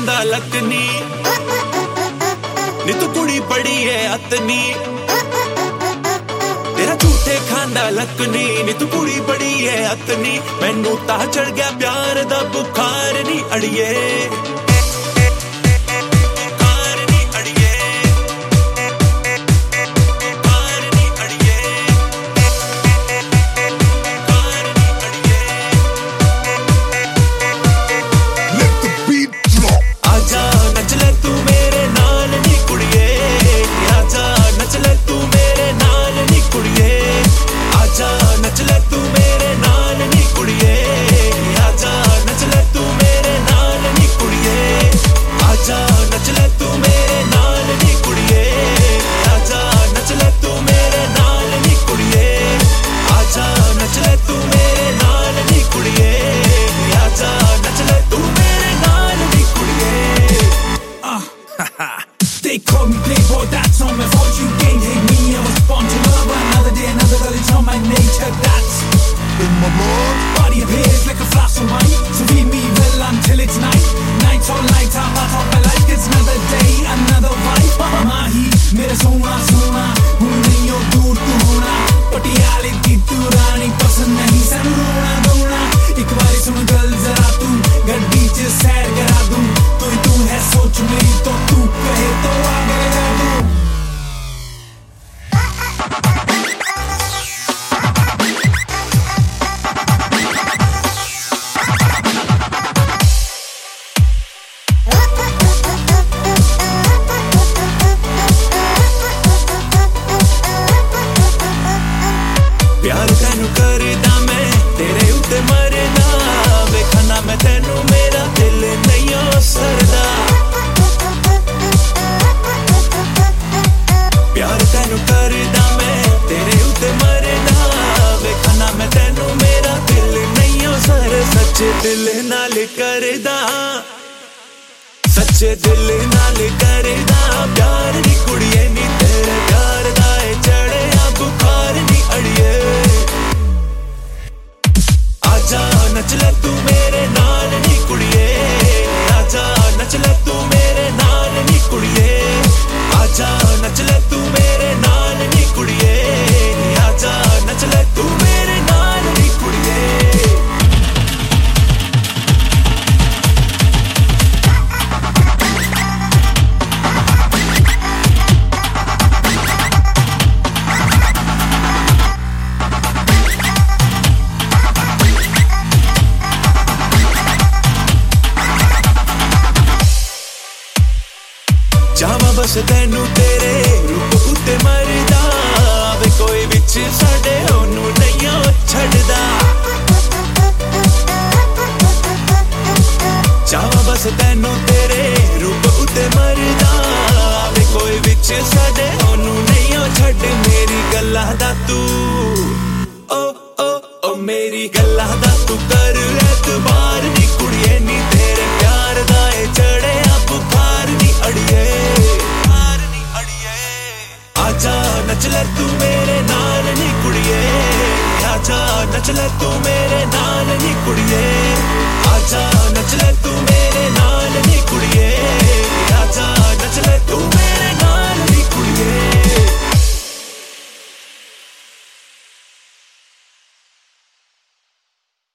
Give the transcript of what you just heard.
खांदा लकनी नी तू कुड़ी बड़ी है अतनी तेरा झूठे खांदा लकनी नी तू कुड़ी बड़ी है अतनी मैनू ता चढ़ गया प्यार दा बुखार नी अड़िए They call me playboy, that's not my fault. You can't hate me, I was born to love. Another day, another girl, it's on my nature. That's in my blood. Body appears like a flash of mine. So feed me well until it's night. Nights all night, I'm out of my life. It's another day, another vibe. Mahi, mera sona sona. Hun nahi ho dur tu hona. Patiale ki tu rani pasand nahi sanu rona dona. Ek baari sun gal zara tu gaddi ch sair kara dun. Tu hai soch meri to tu kahe to aage ja du. प्यार तैनू करदा मैं तेरे उत्ते मरदा वेखना मैं तैनू मेरा दिल नहीं ओ सरदा प्यार तैनू करदा मैं तेरे उत्ते मरदा वेखना मैं तैनू मेरा दिल नहीं ओ सर सच्चे दिल नाल करदा सच्चे दिल नाल करदा प्यार दी कुड़िए नी तेरे प्यार दा चढ़िया बुखार नी अड़िए आजा नच ले तू मेरे नाल नी कुड़िए आजा नच ले तू मेरे नाल नी कुड़िए आजा नच ले तू मेरे नाल नी कुड़िए आजा नच ले तू मेरे नाल नी कुड़िए जावा बस तैनू तेरे रूप उत्ते मरदा वे कोई विच साडे ओनू नहीं छड़दा जावा बस तैनू तेरे रूप उत्ते मरदा वे कोई विच साडे ओनू नहीं छड़ मेरी गल्ला दा तू ओ ओ ओ मेरी गल्ला दा तू कर